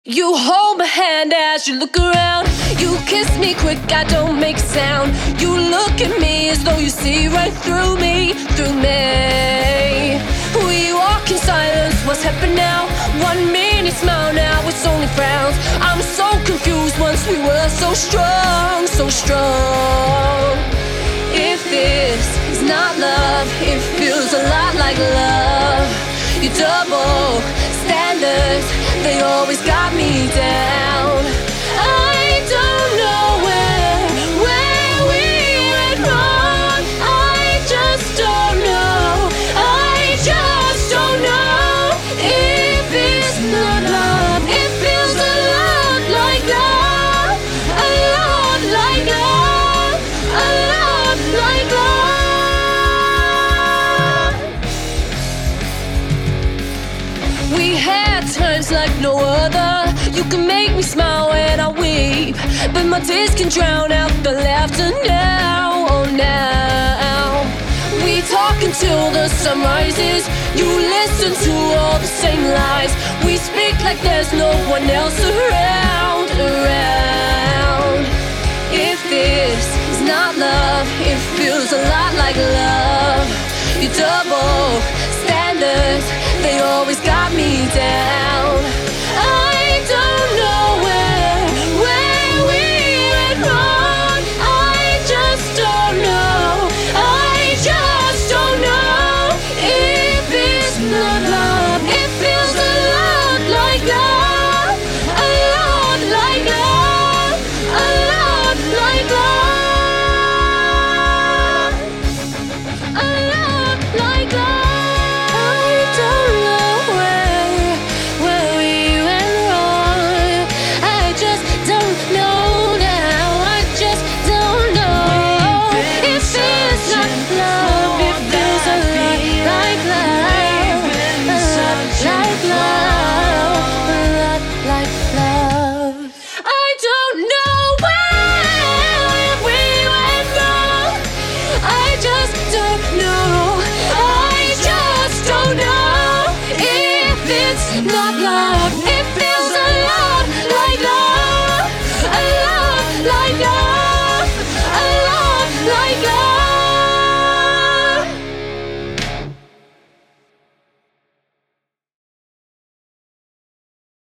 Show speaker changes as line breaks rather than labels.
You hold my hand as you look around. You kiss me quick, I don't make a sound. You look at me as though you see right through me, through me. We walk in silence, what's happened now? 1 minute smile, now it's only frowns. I'm so confused, once we were so strong, so strong. If this is not love, it feels a lot like love. You double standards, they always got me down. I don't know where we went wrong. I just don't know. I just don't know. If it's not love, it feels a lot like love. A lot like love. A lot like love. We had times like no other. You can make me smile when I weep, but my tears can drown out the laughter now, oh now. We talk until the sun rises. You listen to all the same lies. We speak like there's no one else around. If this is not love, it feels a lot like love. You double standards, they always got me down.